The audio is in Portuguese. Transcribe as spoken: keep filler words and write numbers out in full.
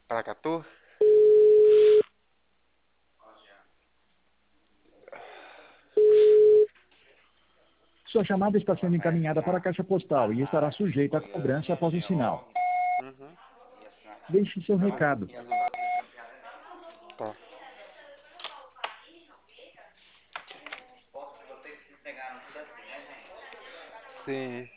Paracatu? Sua chamada está sendo encaminhada para a caixa postal e estará sujeita a cobrança após o sinal. Uhum. Deixe seu recado. Tá. Sim.